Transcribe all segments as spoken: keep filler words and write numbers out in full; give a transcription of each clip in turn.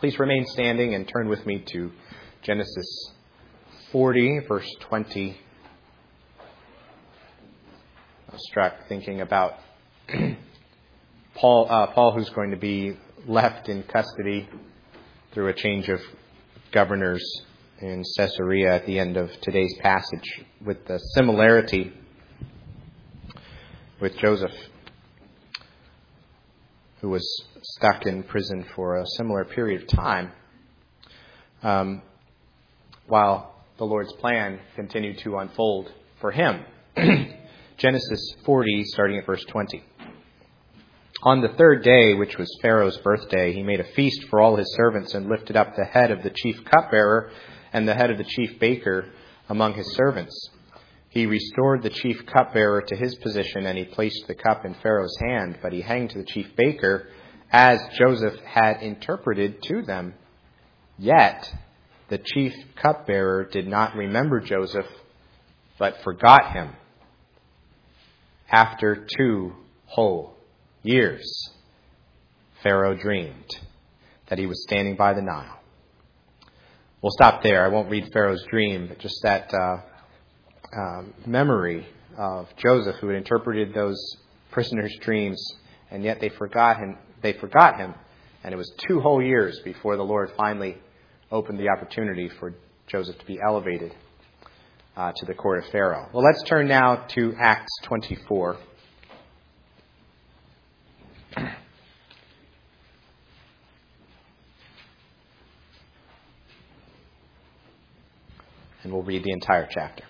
Please remain standing and turn with me to Genesis forty, verse twenty. I was struck thinking about Paul, uh, Paul, who's going to be left in custody through a change of governors in Caesarea at the end of today's passage, with the similarity with Joseph, who was stuck in prison for a similar period of time, um, while the Lord's plan continued to unfold for him. Genesis forty, starting at verse twenty. On the third day, which was Pharaoh's birthday, he made a feast for all his servants and lifted up the head of the chief cupbearer and the head of the chief baker among his servants. He restored the chief cupbearer to his position, and he placed the cup in Pharaoh's hand, but he hanged the chief baker as Joseph had interpreted to them. Yet the chief cupbearer did not remember Joseph, but forgot him. After two whole years, Pharaoh dreamed that he was standing by the Nile. We'll stop there. I won't read Pharaoh's dream, but just that uh, um, memory of Joseph, who had interpreted those prisoners' dreams, and yet they forgot him. They forgot him, and it was two whole years before the Lord finally opened the opportunity for Joseph to be elevated uh, to the court of Pharaoh. Well, let's turn now to Acts twenty-four. And we'll read the entire chapter.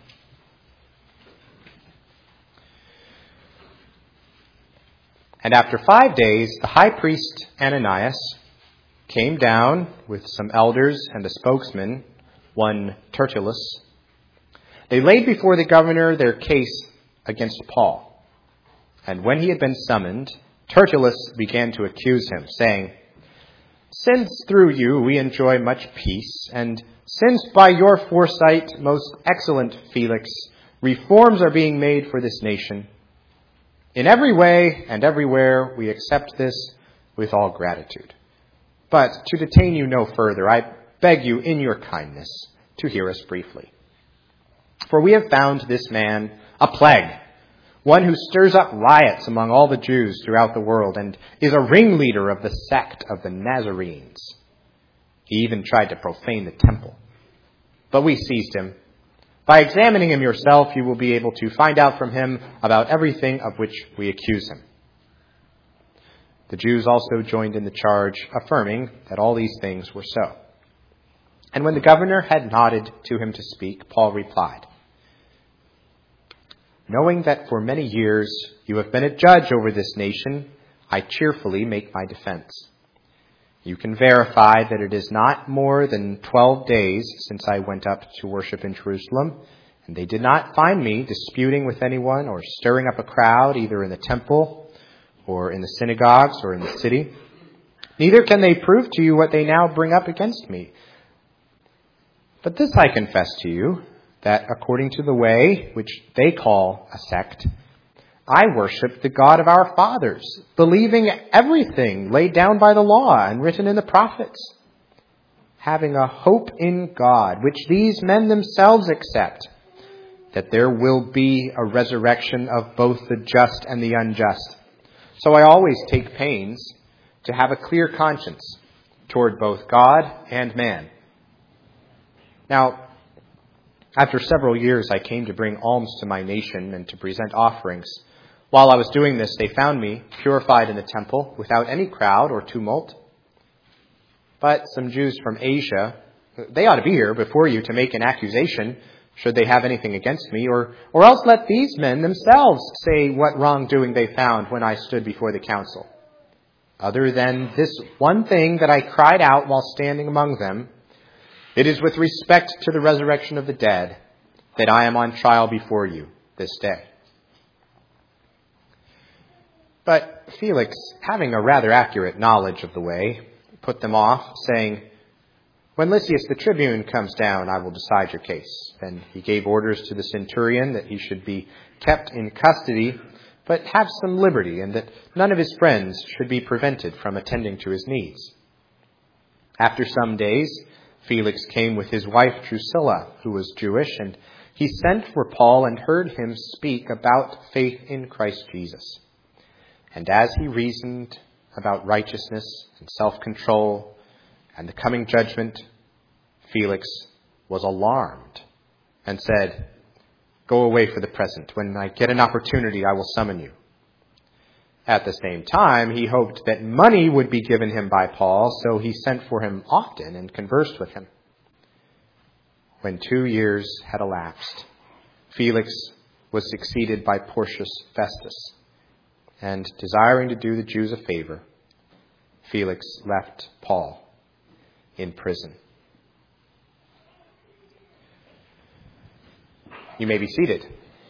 And after five days, the high priest Ananias came down with some elders and a spokesman, one Tertullus. They laid before the governor their case against Paul. And when he had been summoned, Tertullus began to accuse him, saying, "Since through you we enjoy much peace, and since by your foresight, most excellent Felix, reforms are being made for this nation, in every way and everywhere we accept this with all gratitude. But to detain you no further, I beg you in your kindness to hear us briefly. For we have found this man a plague, one who stirs up riots among all the Jews throughout the world and is a ringleader of the sect of the Nazarenes. He even tried to profane the temple. But we seized him. By examining him yourself, you will be able to find out from him about everything of which we accuse him." The Jews also joined in the charge, affirming that all these things were so. And when the governor had nodded to him to speak, Paul replied, "Knowing that for many years you have been a judge over this nation, I cheerfully make my defense. You can verify that it is not more than twelve days since I went up to worship in Jerusalem, and they did not find me disputing with anyone or stirring up a crowd either in the temple or in the synagogues or in the city. Neither can they prove to you what they now bring up against me. But this I confess to you, that according to the way which they call a sect, I worship the God of our fathers, believing everything laid down by the law and written in the prophets, having a hope in God, which these men themselves accept, that there will be a resurrection of both the just and the unjust. So I always take pains to have a clear conscience toward both God and man. Now, after several years, I came to bring alms to my nation and to present offerings. While I was doing this, they found me purified in the temple without any crowd or tumult. But some Jews from Asia, they ought to be here before you to make an accusation, should they have anything against me, or, or else let these men themselves say what wrongdoing they found when I stood before the council. Other than this one thing that I cried out while standing among them, it is with respect to the resurrection of the dead that I am on trial before you this day." But Felix, having a rather accurate knowledge of the way, put them off, saying, "When Lysias the tribune comes down, I will decide your case." Then he gave orders to the centurion that he should be kept in custody, but have some liberty, and that none of his friends should be prevented from attending to his needs. After some days, Felix came with his wife Drusilla, who was Jewish, and he sent for Paul and heard him speak about faith in Christ Jesus. And as he reasoned about righteousness and self-control and the coming judgment, Felix was alarmed and said, "Go away for the present. When I get an opportunity, I will summon you." At the same time, he hoped that money would be given him by Paul, so he sent for him often and conversed with him. When two years had elapsed, Felix was succeeded by Porcius Festus, and desiring to do the Jews a favor, Felix left Paul in prison. You may be seated.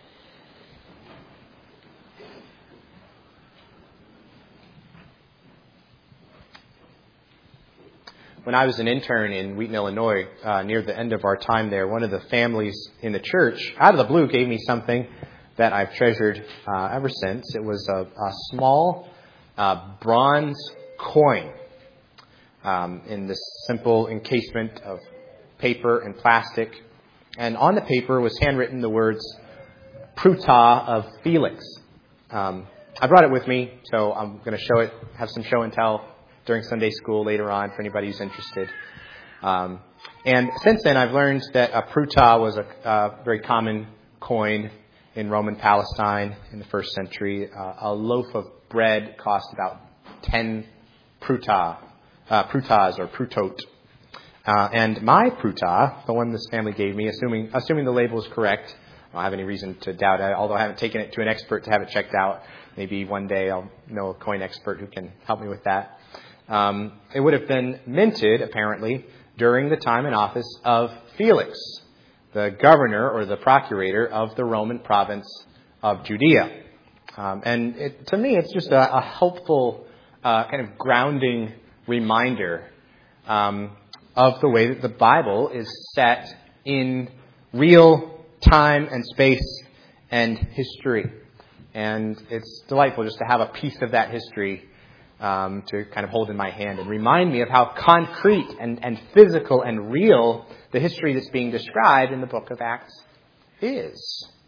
When I was an intern in Wheaton, Illinois, uh, near the end of our time there, one of the families in the church, out of the blue, gave me something that I've treasured uh, ever since. It was a, a small uh, bronze coin um, in this simple encasement of paper and plastic. And on the paper was handwritten the words, "Pruta of Felix." Um, I brought it with me, so I'm going to show it, have some show and tell during Sunday school later on for anybody who's interested. Um, and since then, I've learned that a pruta was a, a very common coin in Roman Palestine in the first century. Uh, a loaf of bread cost about ten pruta, uh, prutas or prutot. Uh, and my pruta, the one this family gave me, assuming assuming the label is correct, I don't have any reason to doubt it, although I haven't taken it to an expert to have it checked out. Maybe one day I'll know a coin expert who can help me with that. Um, it would have been minted, apparently, during the time and office of Felix, the governor or the procurator of the Roman province of Judea. Um, and it, to me, it's just a, a helpful uh, kind of grounding reminder um, of the way that the Bible is set in real time and space and history. And it's delightful just to have a piece of that history Um, to kind of hold in my hand and remind me of how concrete and, and physical and real the history that's being described in the book of Acts is.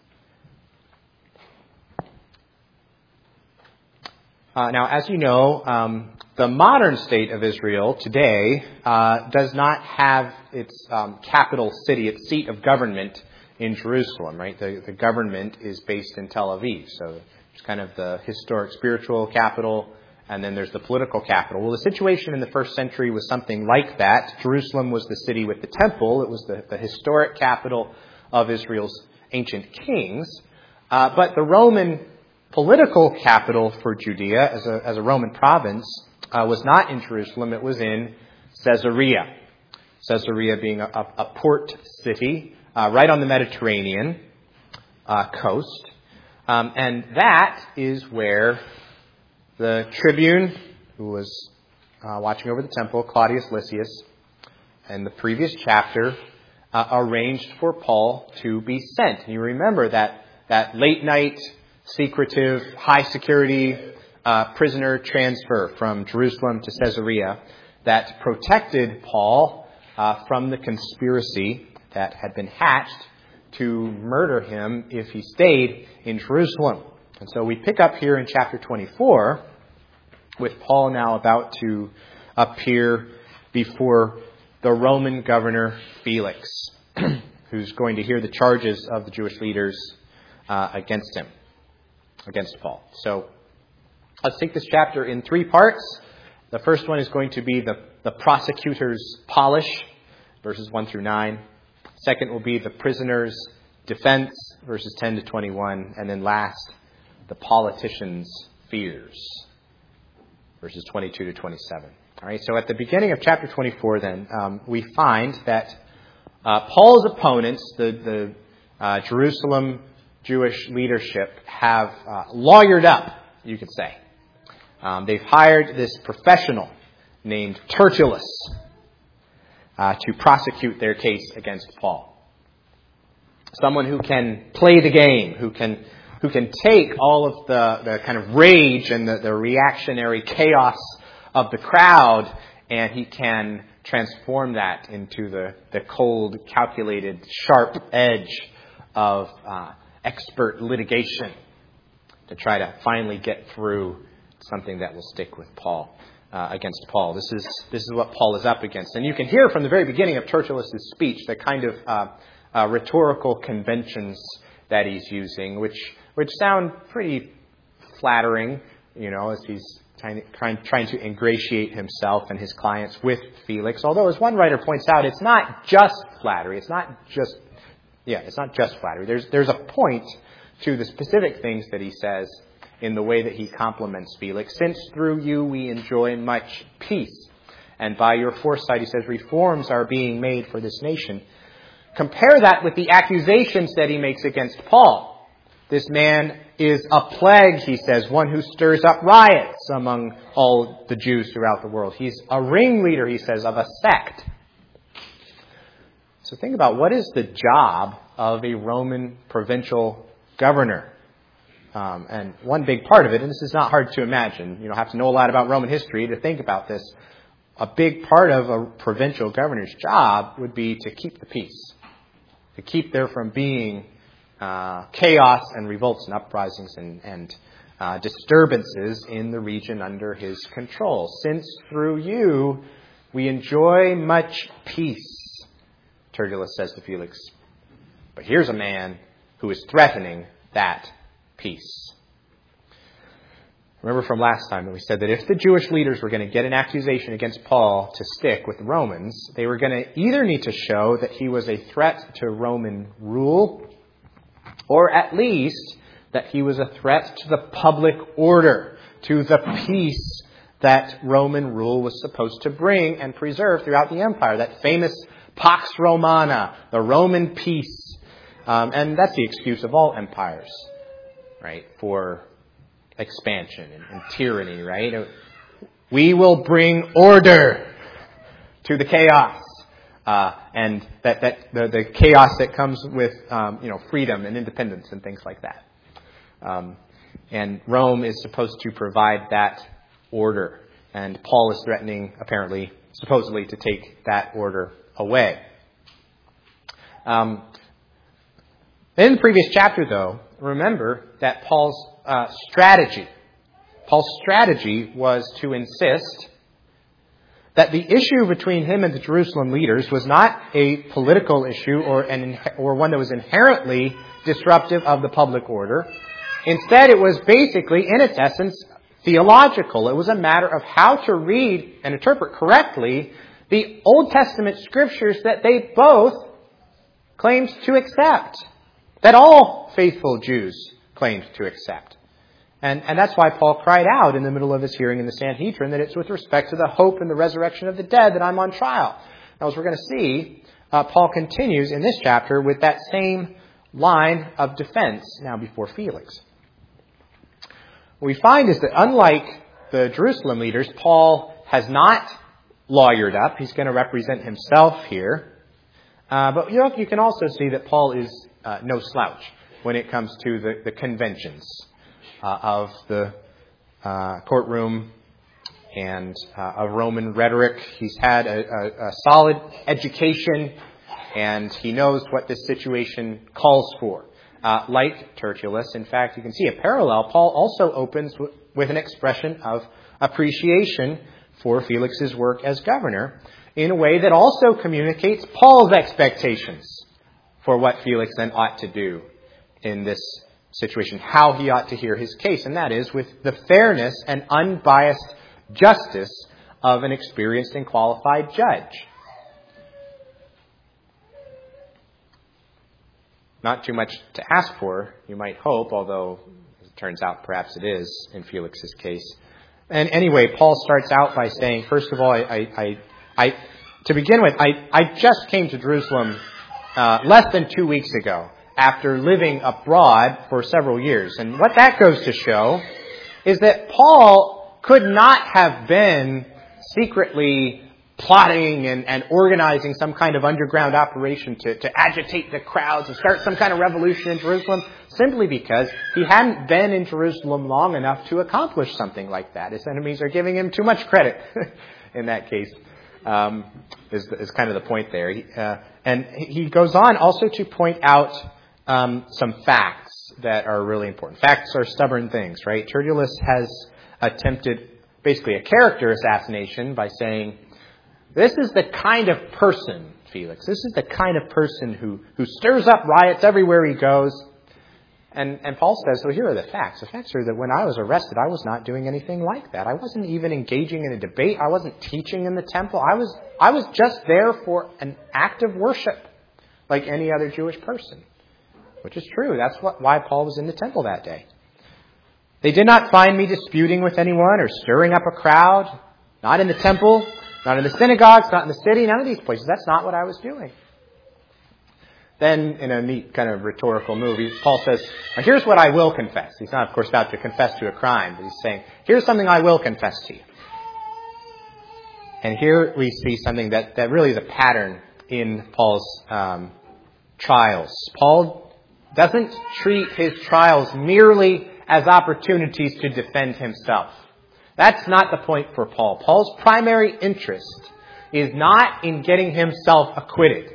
Uh, now, as you know, um, the modern state of Israel today uh, does not have its um, capital city, its seat of government in Jerusalem, right? The, the government is based in Tel Aviv, so it's kind of the historic spiritual capital. And then there's the political capital. Well, the situation in the first century was something like that. Jerusalem was the city with the temple. It was the, the historic capital of Israel's ancient kings. Uh, but the Roman political capital for Judea as a, as a Roman province uh, was not in Jerusalem. It was in Caesarea. Caesarea being a, a, a port city uh, right on the Mediterranean uh, coast. Um, and that is where the tribune, who was uh, watching over the temple, Claudius Lysias, in the previous chapter, uh, arranged for Paul to be sent. And you remember that that late night, secretive, high security uh, prisoner transfer from Jerusalem to Caesarea that protected Paul uh, from the conspiracy that had been hatched to murder him if he stayed in Jerusalem. And so we pick up here in chapter twenty-four with Paul now about to appear before the Roman governor Felix, who's going to hear the charges of the Jewish leaders uh, against him, against Paul. So let's take this chapter in three parts. The first one is going to be the, the prosecutor's polish, verses one through nine. Second will be the prisoner's defense, verses ten to twenty-one. And then last, the politician's fears, verses twenty-two to twenty-seven. All right, so at the beginning of chapter twenty-four, then, um, we find that uh, Paul's opponents, the, the uh, Jerusalem Jewish leadership, have uh, lawyered up, you could say. Um, they've hired this professional named Tertullus uh, to prosecute their case against Paul. Someone who can play the game, who can who can take all of the, the kind of rage and the, the reactionary chaos of the crowd and he can transform that into the, the cold, calculated, sharp edge of uh, expert litigation to try to finally get through something that will stick with Paul, uh, against Paul. This is this is what Paul is up against. And you can hear from the very beginning of Tertullus' speech the kind of uh, uh, rhetorical conventions that he's using, which which sound pretty flattering, you know, as he's trying, trying, trying to ingratiate himself and his clients with Felix. Although, as one writer points out, it's not just flattery. It's not just, yeah, it's not just flattery. There's there's a point to the specific things that he says in the way that he compliments Felix. Since through you we enjoy much peace, and by your foresight, he says, reforms are being made for this nation. Compare that with the accusations that he makes against Paul. This man is a plague, he says, one who stirs up riots among all the Jews throughout the world. He's a ringleader, he says, of a sect. So think about, what is the job of a Roman provincial governor? Um, and one big part of it, and this is not hard to imagine, you don't have to know a lot about Roman history to think about this. A big part of a provincial governor's job would be to keep the peace, to keep there from being uh, chaos and revolts and uprisings and, and uh, disturbances in the region under his control. Since through you we enjoy much peace, Tertullus says to Felix. But here's a man who is threatening that peace. Remember from last time that we said that if the Jewish leaders were going to get an accusation against Paul to stick with the Romans, they were going to either need to show that he was a threat to Roman rule, or at least that he was a threat to the public order, to the peace that Roman rule was supposed to bring and preserve throughout the empire. That famous Pax Romana, the Roman peace. Um, and that's the excuse of all empires, right, for expansion and, and tyranny, right? We will bring order to the chaos, uh, and that, that the, the chaos that comes with, um, you know, freedom and independence and things like that. Um, and Rome is supposed to provide that order, and Paul is threatening, apparently, supposedly, to take that order away. Um, in the previous chapter, though, remember that Paul's uh, strategy, Paul's strategy was to insist that the issue between him and the Jerusalem leaders was not a political issue or an or one that was inherently disruptive of the public order. Instead, it was basically, in its essence, theological. It was a matter of how to read and interpret correctly the Old Testament scriptures that they both claimed to accept, that all faithful Jews claimed to accept. And, and that's why Paul cried out in the middle of his hearing in the Sanhedrin that it's with respect to the hope and the resurrection of the dead that I'm on trial. Now, as we're going to see, uh, Paul continues in this chapter with that same line of defense now before Felix. What we find is that unlike the Jerusalem leaders, Paul has not lawyered up. He's going to represent himself here. Uh, but you know, you can also see that Paul is uh, no slouch when it comes to the, the conventions uh, of the uh, courtroom and uh, of Roman rhetoric. He's had a, a, a solid education, and he knows what this situation calls for. Uh, like Tertullus, in fact, you can see a parallel. Paul also opens w- with an expression of appreciation for Felix's work as governor in a way that also communicates Paul's expectations for what Felix then ought to do in this situation, how he ought to hear his case, and that is with the fairness and unbiased justice of an experienced and qualified judge. Not too much to ask for, you might hope, although it turns out perhaps it is in Felix's case. And anyway, Paul starts out by saying, first of all, I, I, I, I to begin with, I, I just came to Jerusalem uh, less than two weeks ago after living abroad for several years. And what that goes to show is that Paul could not have been secretly plotting and, and organizing some kind of underground operation to, to agitate the crowds and start some kind of revolution in Jerusalem simply because he hadn't been in Jerusalem long enough to accomplish something like that. His enemies are giving him too much credit. in that case, um, is, is kind of the point there. He, uh, and he goes on also to point out um, some facts that are really important. Facts are stubborn things, right? Tertullus has attempted basically a character assassination by saying, this is the kind of person, Felix, this is the kind of person who, who stirs up riots everywhere he goes. And, and Paul says, well, here are the facts. The facts are that when I was arrested, I was not doing anything like that. I wasn't even engaging in a debate. I wasn't teaching in the temple. I was, I was just there for an act of worship like any other Jewish person, which is true. That's what, why Paul was in the temple that day. They did not find me disputing with anyone or stirring up a crowd. Not in the temple, not in the synagogues, not in the city, none of these places. That's not what I was doing. Then, in a neat kind of rhetorical move, Paul says, now here's what I will confess. He's not, of course, about to confess to a crime, but he's saying, here's something I will confess to you. And here we see something that, that really is a pattern in Paul's um, trials. Paul doesn't treat his trials merely as opportunities to defend himself. That's not the point for Paul. Paul's primary interest is not in getting himself acquitted.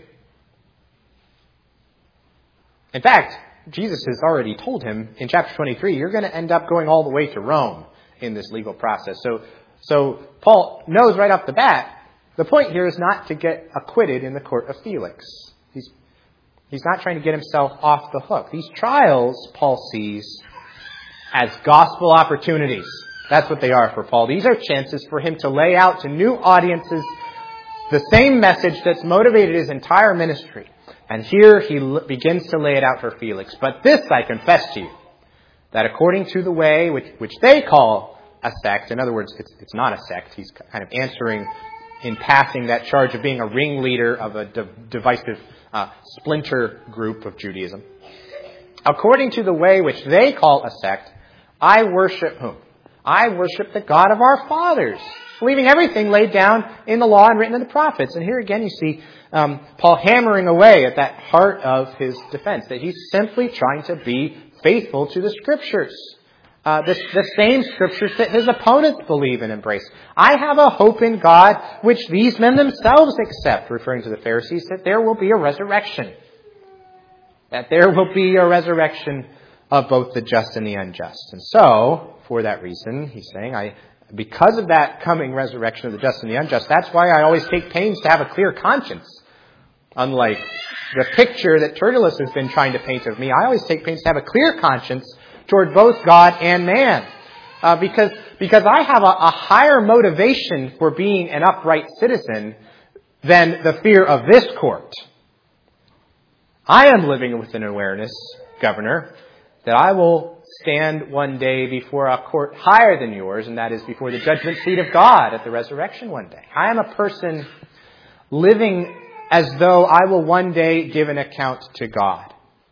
In fact, Jesus has already told him in chapter twenty-three, you're going to end up going all the way to Rome in this legal process. So, so Paul knows right off the bat, the point here is not to get acquitted in the court of Felix. He's, he's not trying to get himself off the hook. These trials, Paul sees as gospel opportunities. That's what they are for Paul. These are chances for him to lay out to new audiences the same message that's motivated his entire ministry. And here he l- begins to lay it out for Felix. But this I confess to you, that according to the way which, which they call a sect, in other words, it's, it's not a sect. He's kind of answering in passing that charge of being a ringleader of a de- divisive uh, splinter group of Judaism. According to the way which they call a sect, I worship whom? I worship the God of our fathers, believing everything laid down in the law and written in the prophets. And here again you see um, Paul hammering away at that heart of his defense, that he's simply trying to be faithful to the Scriptures. Uh, the, the same Scriptures that his opponents believe and embrace. I have a hope in God which these men themselves accept, referring to the Pharisees, that there will be a resurrection. That there will be a resurrection of both the just and the unjust. And so, for that reason, he's saying, I, because of that coming resurrection of the just and the unjust, that's why I always take pains to have a clear conscience. Unlike the picture that Tertullus has been trying to paint of me, I always take pains to have a clear conscience toward both God and man. Uh, because, because I have a, a higher motivation for being an upright citizen than the fear of this court. I am living with an awareness, Governor, that I will stand one day before a court higher than yours, and that is before the judgment seat of God at the resurrection one day. I am a person living as though I will one day give an account to God.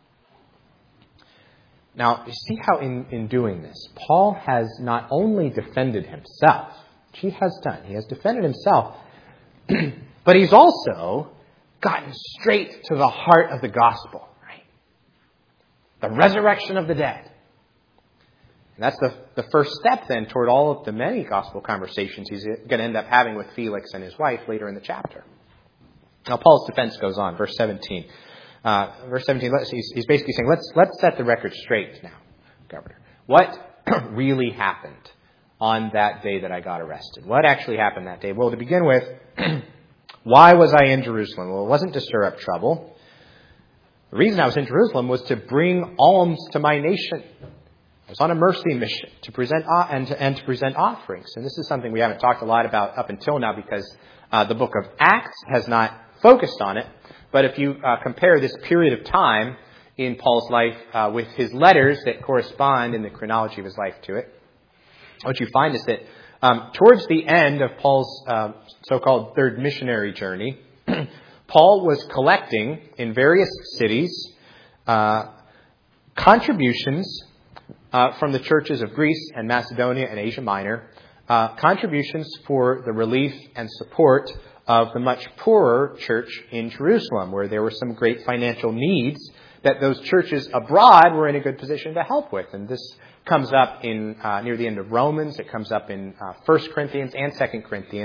Now, you see how in, in doing this, Paul has not only defended himself, which he has done, he has defended himself, but he's also gotten straight to the heart of the gospel. The resurrection of the dead. And that's the, the first step then toward all of the many gospel conversations he's going to end up having with Felix and his wife later in the chapter. Now Paul's defense goes on, verse seventeen. Uh, verse seventeen, he's, he's basically saying, let's, let's set the record straight now, Governor. What really happened on that day that I got arrested? What actually happened that day? Well, to begin with, why was I in Jerusalem? Well, it wasn't to stir up trouble. The reason I was in Jerusalem was to bring alms to my nation. I was on a mercy mission to present uh, and, to, and to present offerings. And this is something we haven't talked a lot about up until now because uh, the book of Acts has not focused on it. But if you uh, compare this period of time in Paul's life uh, with his letters that correspond in the chronology of his life to it, what you find is that um, towards the end of Paul's uh, so-called third missionary journey, Paul was collecting in various cities uh, contributions uh, from the churches of Greece and Macedonia and Asia Minor, uh, contributions for the relief and support of the much poorer church in Jerusalem, where there were some great financial needs that those churches abroad were in a good position to help with. And this comes up in uh, near the end of Romans. It comes up in uh, First Corinthians and Second Corinthians.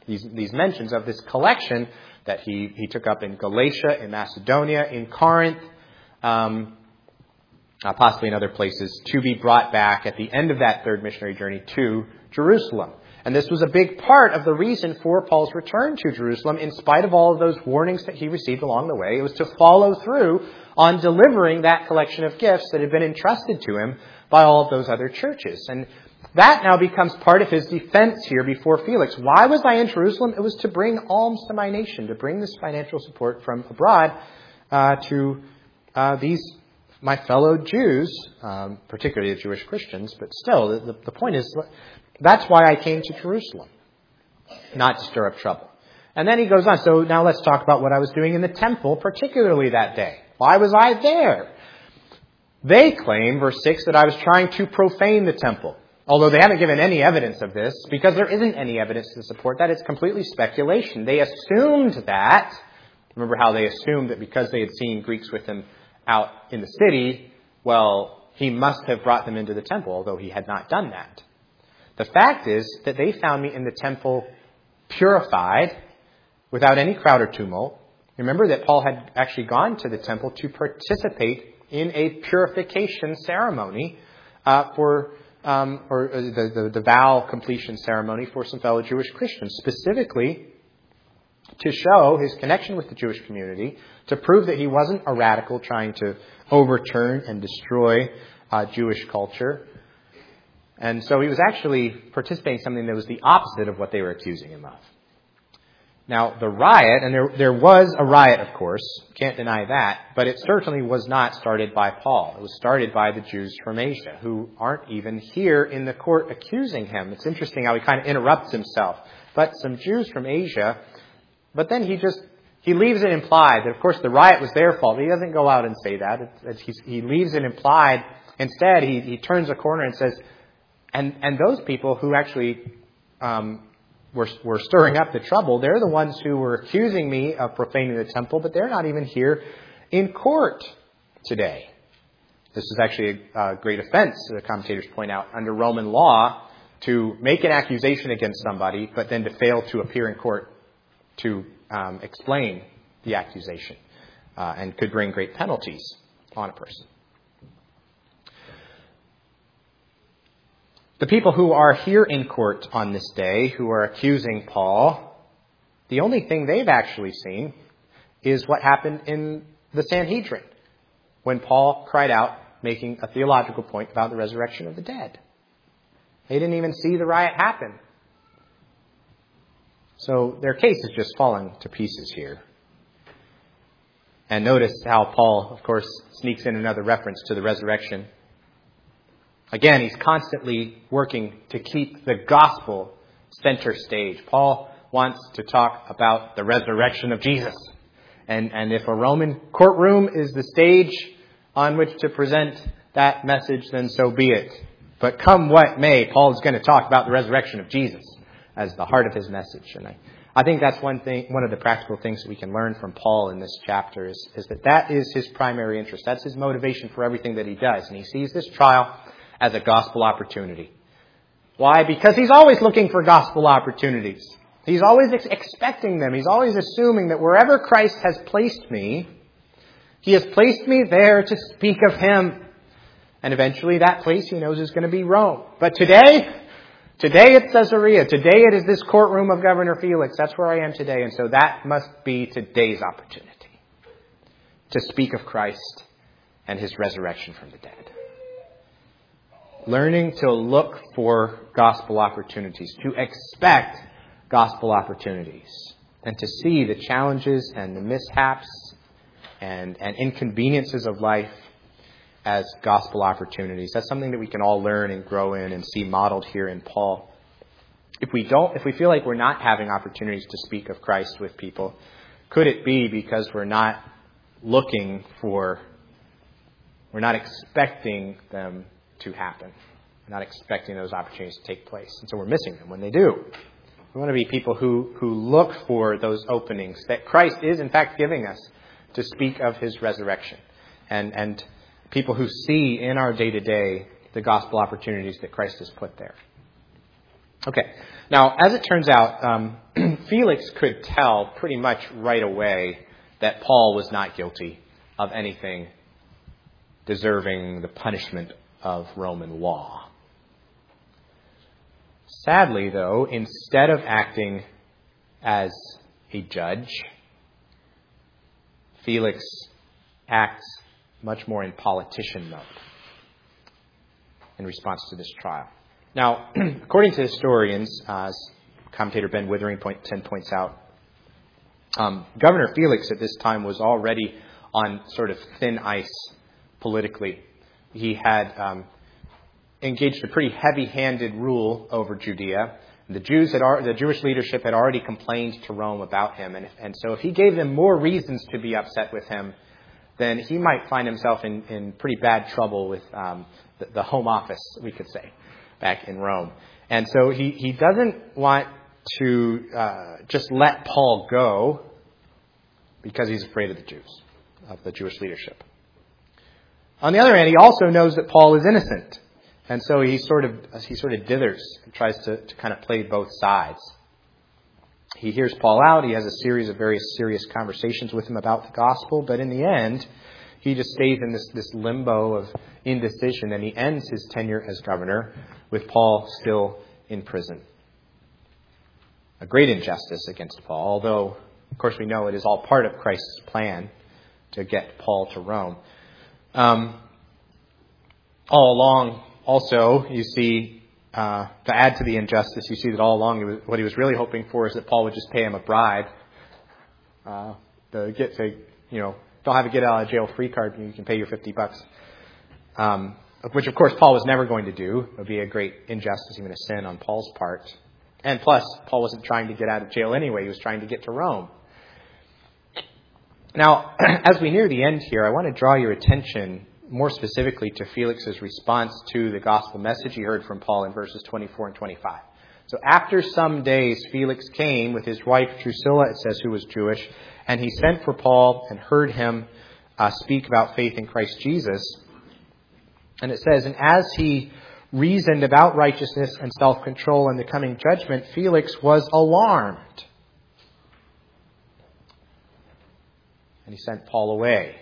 these, these mentions of this collection that he, he took up in Galatia, in Macedonia, in Corinth, um, uh, possibly in other places, to be brought back at the end of that third missionary journey to Jerusalem. And this was a big part of the reason for Paul's return to Jerusalem, in spite of all of those warnings that he received along the way. It was to follow through on delivering that collection of gifts that had been entrusted to him by all of those other churches. And that now becomes part of his defense here before Felix. Why was I in Jerusalem? It was to bring alms to my nation, to bring this financial support from abroad uh, to uh, these, my fellow Jews, um, particularly the Jewish Christians. But still, the, the point is, that's why I came to Jerusalem, not to stir up trouble. And then he goes on. So now let's talk about what I was doing in the temple, particularly that day. Why was I there? They claim, verse six, that I was trying to profane the temple. Although they haven't given any evidence of this, because there isn't any evidence to support that. It's completely speculation. They assumed that. Remember how they assumed that because they had seen Greeks with him out in the city, well, he must have brought them into the temple, although he had not done that. The fact is that they found me in the temple purified, without any crowd or tumult. Remember that Paul had actually gone to the temple to participate in a purification ceremony uh, for, um, or the, the, the vow completion ceremony for some fellow Jewish Christians, specifically to show his connection with the Jewish community, to prove that he wasn't a radical trying to overturn and destroy uh, Jewish culture. And so he was actually participating in something that was the opposite of what they were accusing him of. Now, the riot, and there, there was a riot, of course, can't deny that, but it certainly was not started by Paul. It was started by the Jews from Asia, who aren't even here in the court accusing him. It's interesting how he kind of interrupts himself. But some Jews from Asia, but then he just, he leaves it implied that, of course, the riot was their fault. He doesn't go out and say that. It's, it's, he's, he leaves it implied. Instead, he, he turns a corner and says, and, and those people who actually um, were, were stirring up the trouble, they're the ones who were accusing me of profaning the temple, but they're not even here in court today. This is actually a, a great offense, the commentators point out, under Roman law, to make an accusation against somebody, but then to fail to appear in court to um, explain the accusation, uh, and could bring great penalties on a person. The people who are here in court on this day, who are accusing Paul, the only thing they've actually seen is what happened in the Sanhedrin, when Paul cried out, making a theological point about the resurrection of the dead. They didn't even see the riot happen. So their case is just falling to pieces here. And notice how Paul, of course, sneaks in another reference to the resurrection. Again, he's constantly working to keep the gospel center stage. Paul wants to talk about the resurrection of Jesus. And, and if a Roman courtroom is the stage on which to present that message, then so be it. But come what may, Paul is going to talk about the resurrection of Jesus as the heart of his message. And I, I think that's one thing, one of the practical things that we can learn from Paul in this chapter is, is that that is his primary interest. That's his motivation for everything that he does. And he sees this trial as a gospel opportunity. Why? Because he's always looking for gospel opportunities. He's always ex- expecting them. He's always assuming that wherever Christ has placed me, he has placed me there to speak of him. And eventually that place he knows is going to be Rome. But today, today it's Caesarea. Today it is this courtroom of Governor Felix. That's where I am today. And so that must be today's opportunity to speak of Christ and his resurrection from the dead. Learning to look for gospel opportunities, to expect gospel opportunities, and to see the challenges and the mishaps and, and inconveniences of life as gospel opportunities. That's something that we can all learn and grow in and see modeled here in Paul. If we don't, if we feel like we're not having opportunities to speak of Christ with people, could it be because we're not looking for, we're not expecting them to happen. We're not expecting those opportunities to take place. And so we're missing them when they do. We want to be people who, who look for those openings that Christ is, in fact, giving us to speak of his resurrection. And, and people who see in our day-to-day the gospel opportunities that Christ has put there. Okay. Now, as it turns out, um, Felix could tell pretty much right away that Paul was not guilty of anything deserving the punishment of Roman law. Sadly, though, instead of acting as a judge, Felix acts much more in politician mode in response to this trial. Now, according to historians, uh, as commentator Ben Witherington points out, um, Governor Felix at this time was already on sort of thin ice politically. He had um, engaged a pretty heavy-handed rule over Judea. The Jews had, the Jewish leadership had already complained to Rome about him, and, if, and so if he gave them more reasons to be upset with him, then he might find himself in, in pretty bad trouble with um, the, the home office, we could say, back in Rome. And so he, he doesn't want to uh, just let Paul go because he's afraid of the Jews, of the Jewish leadership. On the other hand, he also knows that Paul is innocent. And so he sort of he sort of dithers and tries to, to kind of play both sides. He hears Paul out. He has a series of very serious conversations with him about the gospel. But in the end, he just stays in this, this limbo of indecision, and he ends his tenure as governor with Paul still in prison. A great injustice against Paul, although, of course, we know it is all part of Christ's plan to get Paul to Rome. Um, all along, also, you see, uh, to add to the injustice, you see that all along he was, what he was really hoping for is that Paul would just pay him a bribe uh, to get to, you know, don't have a get out of jail free card and you can pay your fifty bucks. Um, which, of course, Paul was never going to do. It would be a great injustice, even a sin on Paul's part. And plus, Paul wasn't trying to get out of jail anyway. He was trying to get to Rome. Now, as we near the end here, I want to draw your attention more specifically to Felix's response to the gospel message he heard from Paul in verses twenty-four and twenty-five. So after some days, Felix came with his wife Drusilla, it says, who was Jewish, and he sent for Paul and heard him uh, speak about faith in Christ Jesus. And it says, and as he reasoned about righteousness and self-control and the coming judgment, Felix was alarmed. And he sent Paul away.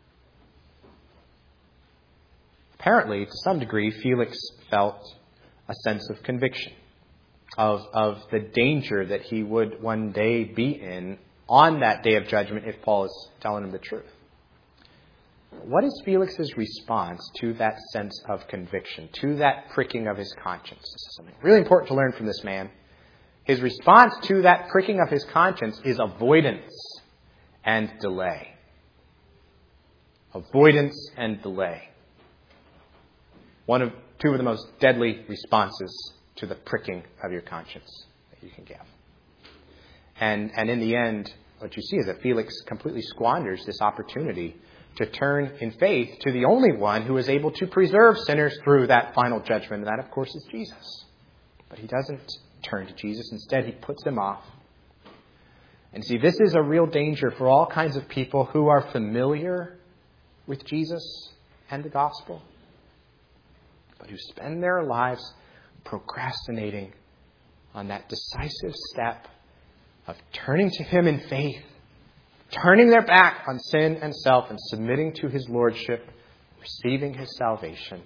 Apparently, to some degree, Felix felt a sense of conviction of, of the danger that he would one day be in on that day of judgment if Paul is telling him the truth. What is Felix's response to that sense of conviction, to that pricking of his conscience? This is something really important to learn from this man. His response to that pricking of his conscience is avoidance and delay. Avoidance and delay. One of two of the most deadly responses to the pricking of your conscience that you can give. And and in the end, what you see is that Felix completely squanders this opportunity to turn in faith to the only one who is able to preserve sinners through that final judgment. And that, of course, is Jesus. But he doesn't turn to Jesus. Instead, he puts him off. And see, this is a real danger for all kinds of people who are familiar with Jesus and the gospel, but who spend their lives procrastinating on that decisive step of turning to him in faith, turning their back on sin and self and submitting to his lordship, receiving his salvation.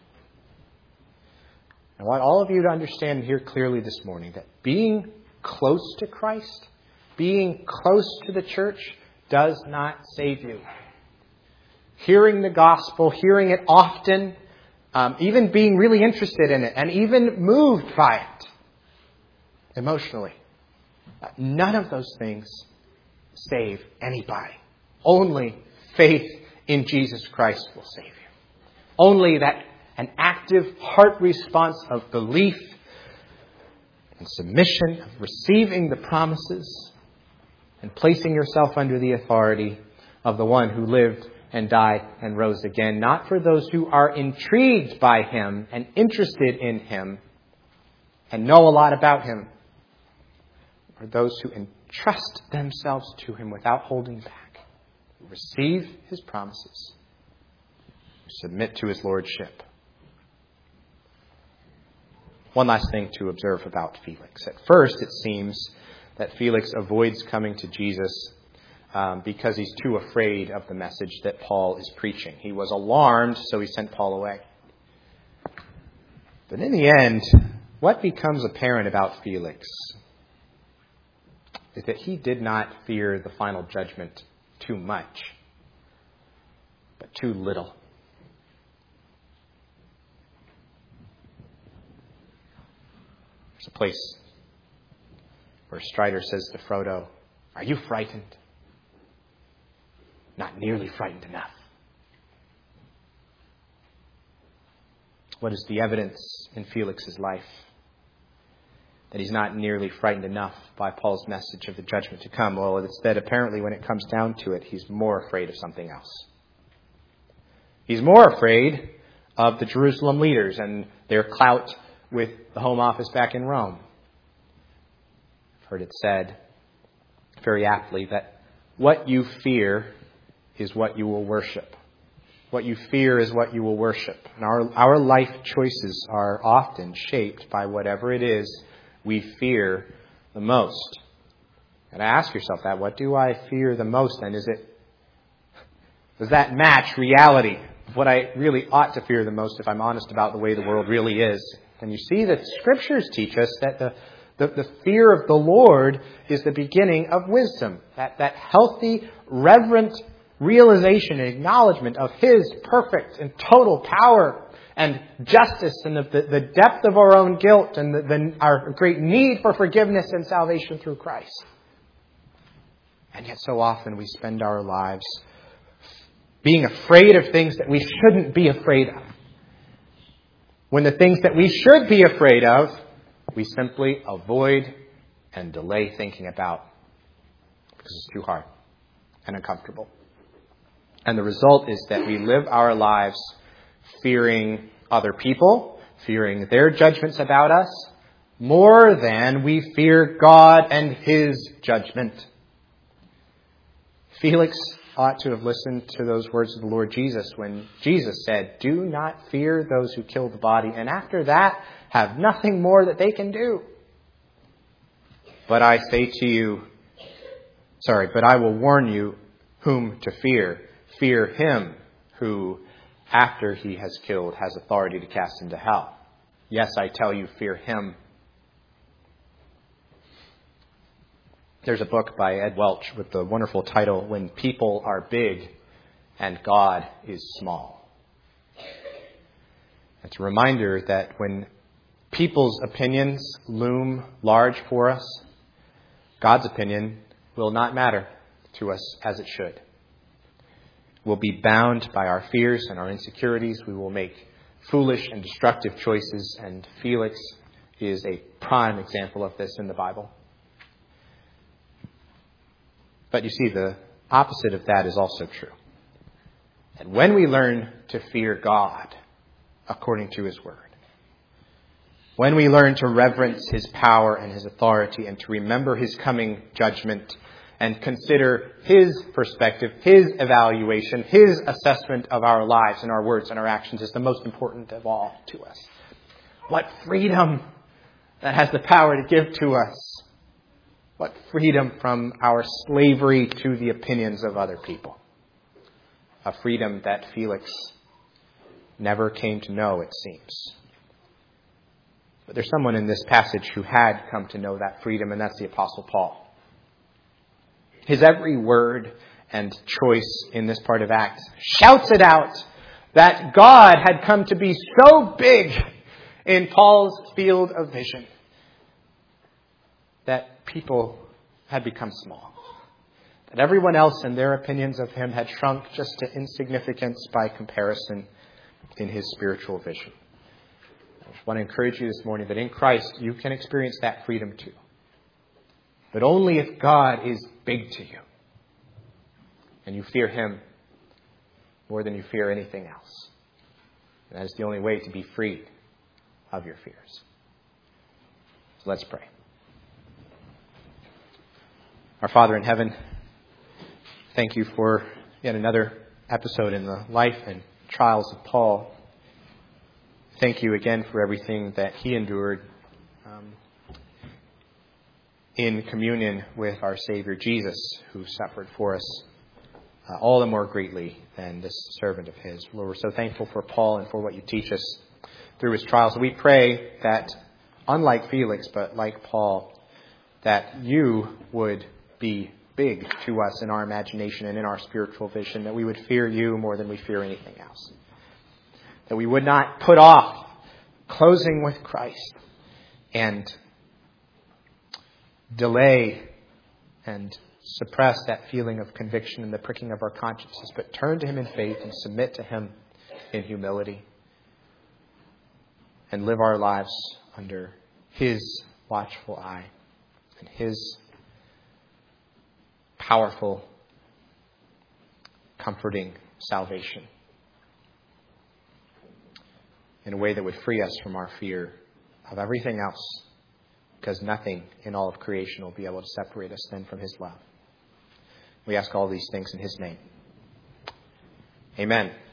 I want all of you to understand here clearly this morning that being close to Christ, being close to the church, does not save you. Hearing the gospel, hearing it often, um, even being really interested in it, and even moved by it emotionally. None of those things save anybody. Only faith in Jesus Christ will save you. Only that an active heart response of belief and submission, of receiving the promises and placing yourself under the authority of the one who lived and died and rose again. Not for those who are intrigued by him and interested in him and know a lot about him, or those who entrust themselves to him without holding back, who receive his promises, who submit to his lordship. One last thing to observe about Felix. At first, it seems that Felix avoids coming to Jesus um, because he's too afraid of the message that Paul is preaching. He was alarmed, so he sent Paul away. But in the end, what becomes apparent about Felix is that he did not fear the final judgment too much, but too little. There's a place where Strider says to Frodo, "Are you frightened?" "Not nearly frightened enough." What is the evidence in Felix's life that he's not nearly frightened enough by Paul's message of the judgment to come? Well, it's that apparently when it comes down to it, he's more afraid of something else. He's more afraid of the Jerusalem leaders and their clout with the Home Office back in Rome. I've heard it said very aptly that what you fear is what you will worship. What you fear is what you will worship. And our, our life choices are often shaped by whatever it is we fear the most. And ask yourself that. What do I fear the most? And is it, does that match reality? What I really ought to fear the most if I'm honest about the way the world really is. And you see that Scriptures teach us that the, the, the fear of the Lord is the beginning of wisdom. That, that healthy, reverent realization and acknowledgement of His perfect and total power and justice and the, the, the depth of our own guilt and the, the, our great need for forgiveness and salvation through Christ. And yet so often we spend our lives being afraid of things that we shouldn't be afraid of. When the things that we should be afraid of, we simply avoid and delay thinking about because it's too hard and uncomfortable. And the result is that we live our lives fearing other people, fearing their judgments about us, more than we fear God and His judgment. Felix ought to have listened to those words of the Lord Jesus when Jesus said, "Do not fear those who kill the body, and after that have nothing more that they can do. But I say to you, sorry, but I will warn you whom to fear. Fear him who, after he has killed, has authority to cast into hell. Yes, I tell you, fear him." There's a book by Ed Welch with the wonderful title, "When People Are Big and God is Small." It's a reminder that when people's opinions loom large for us, God's opinion will not matter to us as it should. We'll be bound by our fears and our insecurities. We will make foolish and destructive choices, and Felix is a prime example of this in the Bible. But you see, the opposite of that is also true. And when we learn to fear God according to His Word, when we learn to reverence His power and His authority and to remember His coming judgment and consider His perspective, His evaluation, His assessment of our lives and our words and our actions is the most important of all to us. What freedom that has the power to give to us. What freedom from our slavery to the opinions of other people. A freedom that Felix never came to know, it seems. But there's someone in this passage who had come to know that freedom, and that's the Apostle Paul. His every word and choice in this part of Acts shouts it out that God had come to be so big in Paul's field of vision that people had become small. That everyone else and their opinions of him had shrunk just to insignificance by comparison in his spiritual vision. I just want to encourage you this morning that in Christ you can experience that freedom too. But only if God is big to you and you fear Him more than you fear anything else. And that is the only way to be freed of your fears. So let's pray. Our Father in heaven, thank you for yet another episode in the life and trials of Paul. thank you again for everything that he endured um, in communion with our Savior Jesus, who suffered for us uh, all the more greatly than this servant of his. Lord, we're so thankful for Paul and for what you teach us through his trials. So we pray that, unlike Felix, but like Paul, that you would be big to us in our imagination and in our spiritual vision, that we would fear you more than we fear anything else. That we would not put off closing with Christ and delay and suppress that feeling of conviction and the pricking of our consciences, but turn to him in faith and submit to him in humility and live our lives under his watchful eye and his powerful, comforting salvation in a way that would free us from our fear of everything else, because nothing in all of creation will be able to separate us then from his love. We ask all these things in his name. Amen.